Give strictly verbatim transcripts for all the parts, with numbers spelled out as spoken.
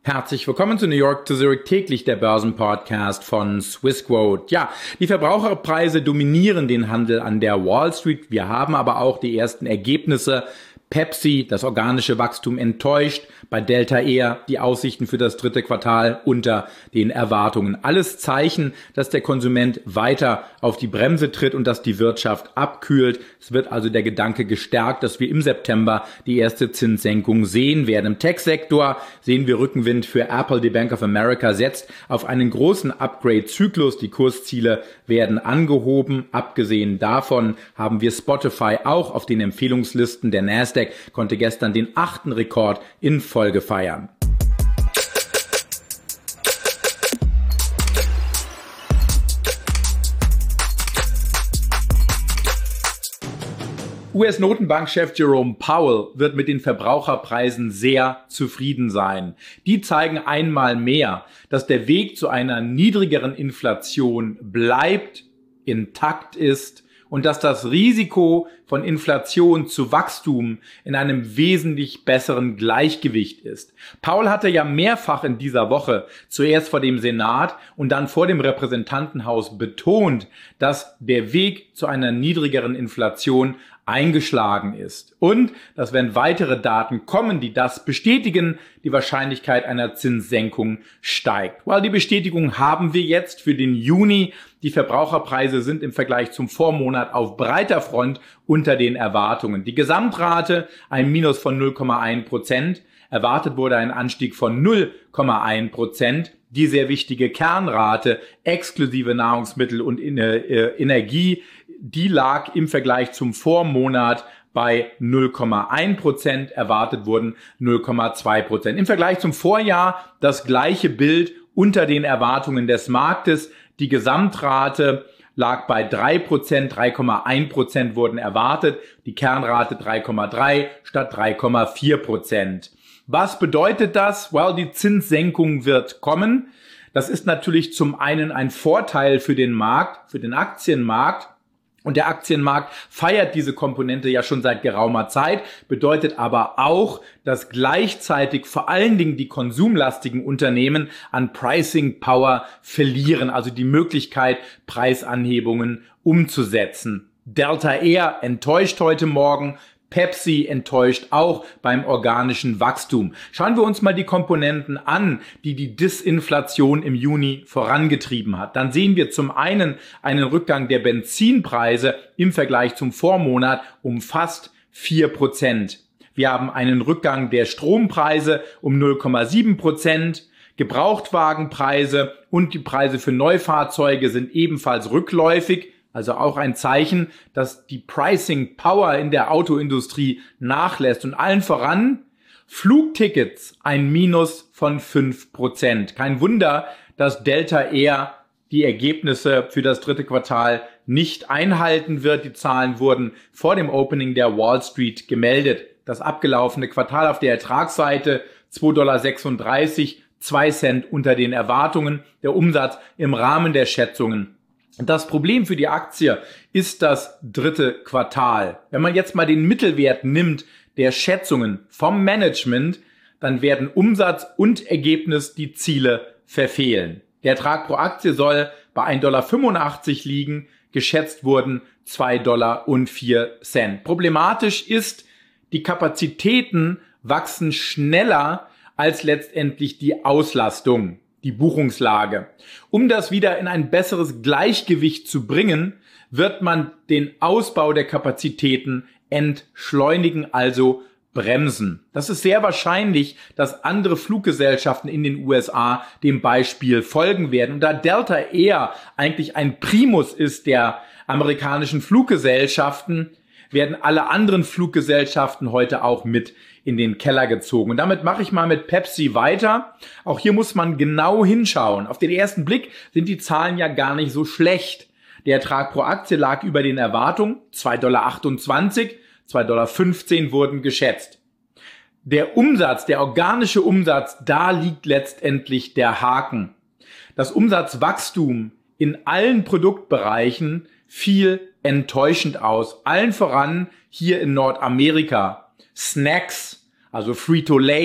Herzlich willkommen zu New York to Zurich täglich, der Börsenpodcast von Swissquote. Ja, die Verbraucherpreise dominieren den Handel an der Wall Street. Wir haben aber auch die ersten Ergebnisse. Pepsi, das organische Wachstum enttäuscht, bei Delta Air die Aussichten für das dritte Quartal unter den Erwartungen. Alles Zeichen, dass der Konsument weiter auf die Bremse tritt und dass die Wirtschaft abkühlt. Es wird also der Gedanke gestärkt, dass wir im September die erste Zinssenkung sehen werden. Im Tech-Sektor sehen wir Rückenwind für Apple. Die Bank of America setzt auf einen großen Upgrade-Zyklus. Die Kursziele werden angehoben. Abgesehen davon haben wir Spotify auch auf den Empfehlungslisten. Der Nasdaq konnte gestern den achten Rekord in Folge feiern. U S-Notenbankchef Jerome Powell wird mit den Verbraucherpreisen sehr zufrieden sein. Die zeigen einmal mehr, dass der Weg zu einer niedrigeren Inflation bleibt, intakt ist und dass das Risiko von Inflation zu Wachstum in einem wesentlich besseren Gleichgewicht ist. Powell hatte ja mehrfach in dieser Woche, zuerst vor dem Senat und dann vor dem Repräsentantenhaus, betont, dass der Weg zu einer niedrigeren Inflation eingeschlagen ist und dass, wenn weitere Daten kommen, die das bestätigen, die Wahrscheinlichkeit einer Zinssenkung steigt. Weil die Bestätigung haben wir jetzt für den Juni. Die Verbraucherpreise sind im Vergleich zum Vormonat auf breiter Front unter den Erwartungen. Die Gesamtrate ein Minus von null Komma eins Prozent. Erwartet wurde ein Anstieg von null Komma eins Prozent. Die sehr wichtige Kernrate exklusive Nahrungsmittel und Energie, die lag im Vergleich zum Vormonat bei null Komma eins Prozent, erwartet wurden null Komma zwei Prozent. Im Vergleich zum Vorjahr das gleiche Bild unter den Erwartungen des Marktes. Die Gesamtrate lag bei drei Prozent, drei Komma eins Prozent wurden erwartet, die Kernrate drei Komma drei statt drei Komma vier Prozent. Was bedeutet das? Well, die Zinssenkung wird kommen. Das ist natürlich zum einen ein Vorteil für den Markt, für den Aktienmarkt. Und der Aktienmarkt feiert diese Komponente ja schon seit geraumer Zeit, bedeutet aber auch, dass gleichzeitig vor allen Dingen die konsumlastigen Unternehmen an Pricing Power verlieren, also die Möglichkeit, Preisanhebungen umzusetzen. Delta Air enttäuscht heute Morgen. Pepsi enttäuscht auch beim organischen Wachstum. Schauen wir uns mal die Komponenten an, die die Disinflation im Juni vorangetrieben hat. Dann sehen wir zum einen einen Rückgang der Benzinpreise im Vergleich zum Vormonat um fast vier Prozent. Wir haben einen Rückgang der Strompreise um null Komma sieben Prozent. Gebrauchtwagenpreise und die Preise für Neufahrzeuge sind ebenfalls rückläufig. Also auch ein Zeichen, dass die Pricing Power in der Autoindustrie nachlässt. Und allen voran Flugtickets ein Minus von fünf Prozent. Kein Wunder, dass Delta Air die Ergebnisse für das dritte Quartal nicht einhalten wird. Die Zahlen wurden vor dem Opening der Wall Street gemeldet. Das abgelaufene Quartal auf der Ertragsseite zwei Komma sechsunddreißig Dollar, zwei Cent unter den Erwartungen. Der Umsatz im Rahmen der Schätzungen. Das Problem für die Aktie ist das dritte Quartal. Wenn man jetzt mal den Mittelwert nimmt der Schätzungen vom Management, dann werden Umsatz und Ergebnis die Ziele verfehlen. Der Ertrag pro Aktie soll bei ein Komma fünfundachtzig Dollar liegen, geschätzt wurden zwei Komma vier Dollar. Problematisch ist, die Kapazitäten wachsen schneller als letztendlich die Auslastung. Die Buchungslage. Um das wieder in ein besseres Gleichgewicht zu bringen, wird man den Ausbau der Kapazitäten entschleunigen, also bremsen. Das ist sehr wahrscheinlich, dass andere Fluggesellschaften in den U S A dem Beispiel folgen werden. Und da Delta Air eigentlich ein Primus ist der amerikanischen Fluggesellschaften, werden alle anderen Fluggesellschaften heute auch mit in den Keller gezogen. Und damit mache ich mal mit Pepsi weiter. Auch hier muss man genau hinschauen. Auf den ersten Blick sind die Zahlen ja gar nicht so schlecht. Der Ertrag pro Aktie lag über den Erwartungen, zwei Komma achtundzwanzig Dollar, zwei Komma fünfzehn Dollar wurden geschätzt. Der Umsatz, der organische Umsatz, da liegt letztendlich der Haken. Das Umsatzwachstum in allen Produktbereichen fiel enttäuschend aus. Allen voran hier in Nordamerika. Snacks, also Frito-Lay,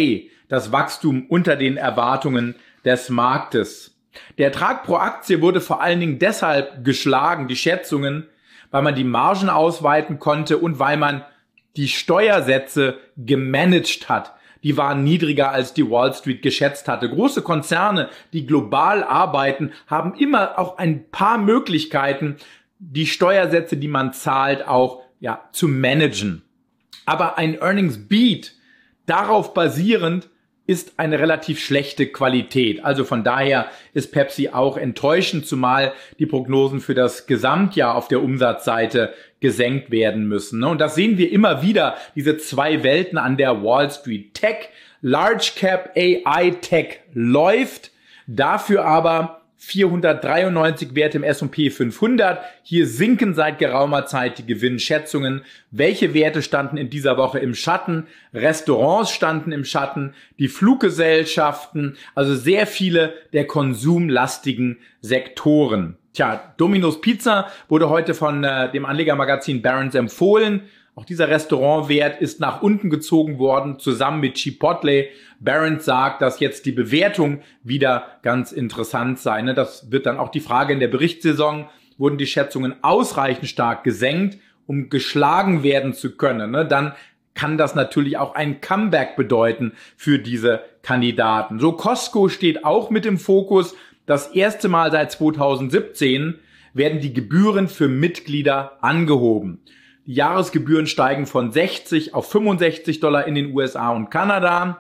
das Wachstum unter den Erwartungen des Marktes. Der Ertrag pro Aktie wurde vor allen Dingen deshalb geschlagen, die Schätzungen, weil man die Margen ausweiten konnte und weil man die Steuersätze gemanagt hat. Die waren niedriger, als die Wall Street geschätzt hatte. Große Konzerne, die global arbeiten, haben immer auch ein paar Möglichkeiten, die Steuersätze, die man zahlt, auch ja, zu managen. Aber ein Earnings Beat, darauf basierend, ist eine relativ schlechte Qualität. Also von daher ist Pepsi auch enttäuschend, zumal die Prognosen für das Gesamtjahr auf der Umsatzseite gesenkt werden müssen. Und das sehen wir immer wieder, diese zwei Welten an der Wall Street. Tech, Large Cap A I Tech läuft, dafür aber vierhundertdreiundneunzig Werte im S und P fünfhundert. Hier sinken seit geraumer Zeit die Gewinnschätzungen. Welche Werte standen in dieser Woche im Schatten? Restaurants standen im Schatten, die Fluggesellschaften, also sehr viele der konsumlastigen Sektoren. Tja, Domino's Pizza wurde heute von äh, dem Anlegermagazin Barron's empfohlen. Auch dieser Restaurantwert ist nach unten gezogen worden, zusammen mit Chipotle. Barron's sagt, dass jetzt die Bewertung wieder ganz interessant sei. Das wird dann auch die Frage in der Berichtssaison. Wurden die Schätzungen ausreichend stark gesenkt, um geschlagen werden zu können? Dann kann das natürlich auch ein Comeback bedeuten für diese Kandidaten. So, Costco steht auch mit im Fokus. Das erste Mal seit zweitausendsiebzehn werden die Gebühren für Mitglieder angehoben. Die Jahresgebühren steigen von sechzig auf fünfundsechzig Dollar in den U S A und Kanada.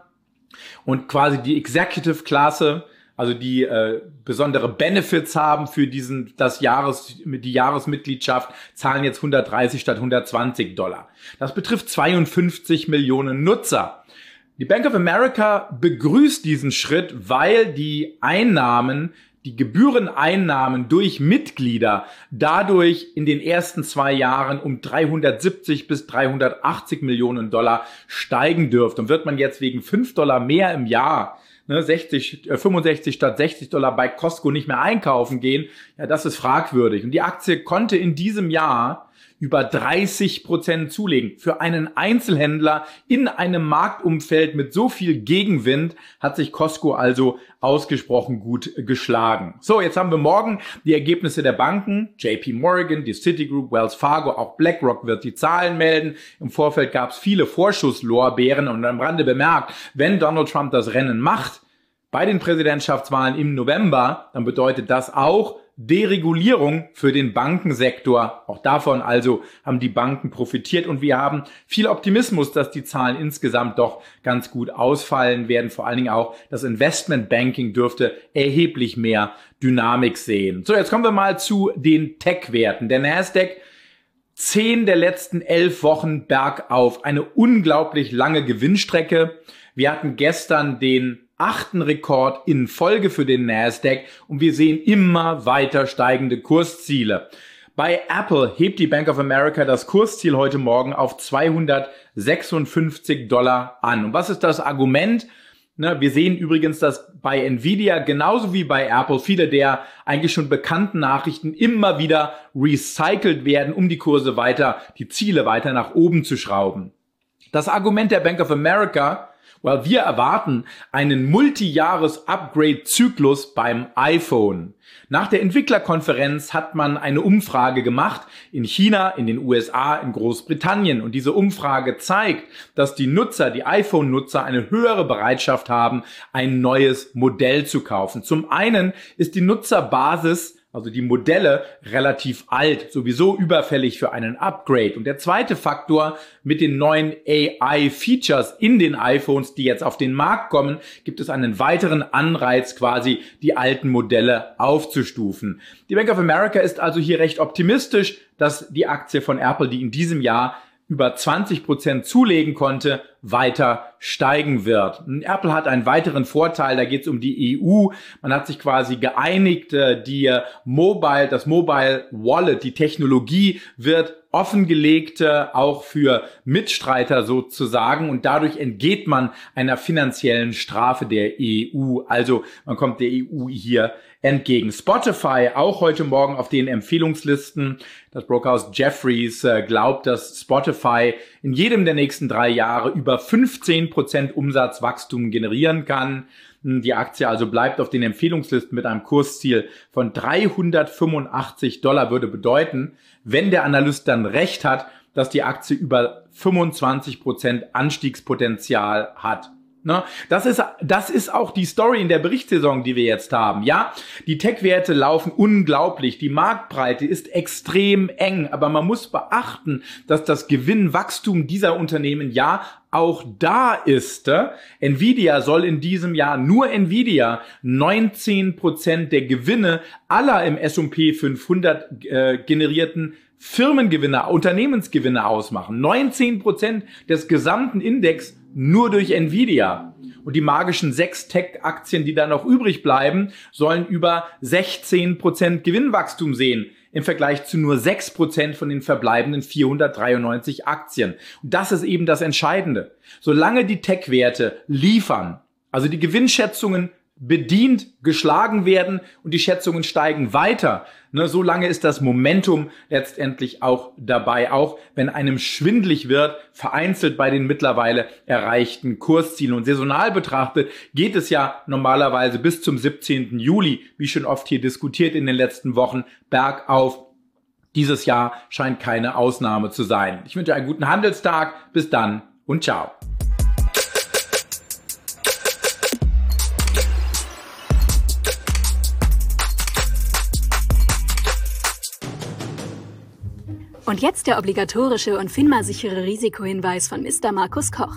Und quasi die Executive-Klasse, also die äh, besondere Benefits haben für diesen das Jahres die Jahresmitgliedschaft, zahlen jetzt hundertdreißig statt hundertzwanzig Dollar. Das betrifft zweiundfünfzig Millionen Nutzer. Die Bank of America begrüßt diesen Schritt, weil die Einnahmen Die Gebühreneinnahmen durch Mitglieder dadurch in den ersten zwei Jahren um dreihundertsiebzig bis dreihundertachtzig Millionen Dollar steigen dürfte. Und wird man jetzt wegen fünf Dollar mehr im Jahr, ne, sechzig, fünfundsechzig statt sechzig Dollar bei Costco nicht mehr einkaufen gehen, ja, das ist fragwürdig. Und die Aktie konnte in diesem Jahr über dreißig Prozent zulegen. Für einen Einzelhändler in einem Marktumfeld mit so viel Gegenwind hat sich Costco also ausgesprochen gut geschlagen. So, jetzt haben wir morgen die Ergebnisse der Banken. J P Morgan, die Citigroup, Wells Fargo, auch BlackRock wird die Zahlen melden. Im Vorfeld gab es viele Vorschusslorbeeren und am Rande bemerkt, wenn Donald Trump das Rennen macht bei den Präsidentschaftswahlen im November, dann bedeutet das auch Deregulierung für den Bankensektor. Auch davon also haben die Banken profitiert und wir haben viel Optimismus, dass die Zahlen insgesamt doch ganz gut ausfallen werden. Vor allen Dingen auch das Investmentbanking dürfte erheblich mehr Dynamik sehen. So, jetzt kommen wir mal zu den Tech-Werten. Der Nasdaq, zehn der letzten elf Wochen bergauf. Eine unglaublich lange Gewinnstrecke. Wir hatten gestern den achten Rekord in Folge für den Nasdaq und wir sehen immer weiter steigende Kursziele. Bei Apple hebt die Bank of America das Kursziel heute Morgen auf zweihundertsechsundfünfzig Dollar an. Und was ist das Argument? Ne, wir sehen übrigens, dass bei Nvidia genauso wie bei Apple viele der eigentlich schon bekannten Nachrichten immer wieder recycelt werden, um die Kurse weiter, die Ziele weiter nach oben zu schrauben. Das Argument der Bank of America: weil wir erwarten einen Multijahres-Upgrade-Zyklus beim iPhone. Nach der Entwicklerkonferenz hat man eine Umfrage gemacht in China, in den U S A, in Großbritannien. Und diese Umfrage zeigt, dass die Nutzer, die iPhone-Nutzer, eine höhere Bereitschaft haben, ein neues Modell zu kaufen. Zum einen ist die Nutzerbasis, also die Modelle, relativ alt, sowieso überfällig für einen Upgrade. Und der zweite Faktor: mit den neuen A I-Features in den iPhones, die jetzt auf den Markt kommen, gibt es einen weiteren Anreiz, quasi die alten Modelle aufzustufen. Die Bank of America ist also hier recht optimistisch, dass die Aktie von Apple, die in diesem Jahr über zwanzig Prozent zulegen konnte, weiter steigen wird. Und Apple hat einen weiteren Vorteil, da geht es um die E U. Man hat sich quasi geeinigt, die Mobile, das Mobile Wallet, die Technologie wird offengelegte, auch für Mitstreiter sozusagen, und dadurch entgeht man einer finanziellen Strafe der E U. Also man kommt der E U hier entgegen. Spotify auch heute Morgen auf den Empfehlungslisten. Das Brokerhaus Jefferies äh, glaubt, dass Spotify in jedem der nächsten drei Jahre über fünfzehn Prozent Umsatzwachstum generieren kann. Die Aktie also bleibt auf den Empfehlungslisten mit einem Kursziel von dreihundertfünfundachtzig Dollar, würde bedeuten, wenn der Analyst dann recht hat, dass die Aktie über fünfundzwanzig Prozent Anstiegspotenzial hat. Das ist, das ist auch die Story in der Berichtssaison, die wir jetzt haben. Ja, die Tech-Werte laufen unglaublich. Die Marktbreite ist extrem eng. Aber man muss beachten, dass das Gewinnwachstum dieser Unternehmen ja auch da ist. Nvidia soll in diesem Jahr, nur Nvidia, neunzehn Prozent der Gewinne aller im S und P fünfhundert äh, generierten Firmengewinne, Unternehmensgewinne ausmachen. neunzehn Prozent des gesamten Index nur durch Nvidia. Und die magischen sechs Tech-Aktien, die da noch übrig bleiben, sollen über sechzehn Prozent Gewinnwachstum sehen, im Vergleich zu nur sechs Prozent von den verbleibenden vierhundertdreiundneunzig Aktien. Und das ist eben das Entscheidende. Solange die Tech-Werte liefern, also die Gewinnschätzungen bedient, geschlagen werden und die Schätzungen steigen weiter, ne, solange ist das Momentum letztendlich auch dabei, auch wenn einem schwindlig wird, vereinzelt bei den mittlerweile erreichten Kurszielen. Und saisonal betrachtet geht es ja normalerweise bis zum siebzehnten Juli, wie schon oft hier diskutiert in den letzten Wochen, bergauf. Dieses Jahr scheint keine Ausnahme zu sein. Ich wünsche einen guten Handelstag. Bis dann und ciao. Und jetzt der obligatorische und FINMA-sichere Risikohinweis von Mister Markus Koch.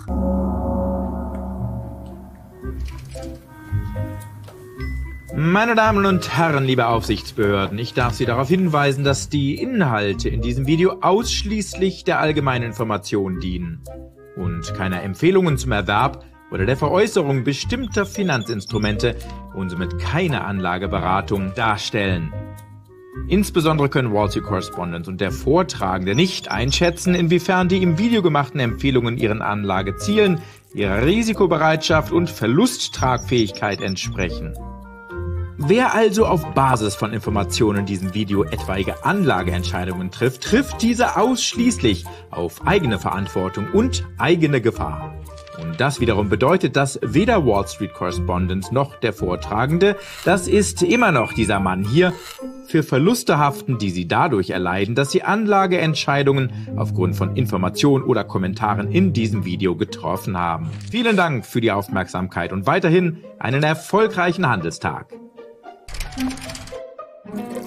Meine Damen und Herren, liebe Aufsichtsbehörden, ich darf Sie darauf hinweisen, dass die Inhalte in diesem Video ausschließlich der allgemeinen Information dienen und keine Empfehlungen zum Erwerb oder der Veräußerung bestimmter Finanzinstrumente und somit keine Anlageberatung darstellen. Insbesondere können Wall Street Correspondent und der Vortragende nicht einschätzen, inwiefern die im Video gemachten Empfehlungen ihren Anlagezielen, ihrer Risikobereitschaft und Verlusttragfähigkeit entsprechen. Wer also auf Basis von Informationen in diesem Video etwaige Anlageentscheidungen trifft, trifft diese ausschließlich auf eigene Verantwortung und eigene Gefahr. Und das wiederum bedeutet, dass weder Wall Street Correspondent noch der Vortragende, das ist immer noch dieser Mann hier, für Verluste haften, die sie dadurch erleiden, dass sie Anlageentscheidungen aufgrund von Informationen oder Kommentaren in diesem Video getroffen haben. Vielen Dank für die Aufmerksamkeit und weiterhin einen erfolgreichen Handelstag.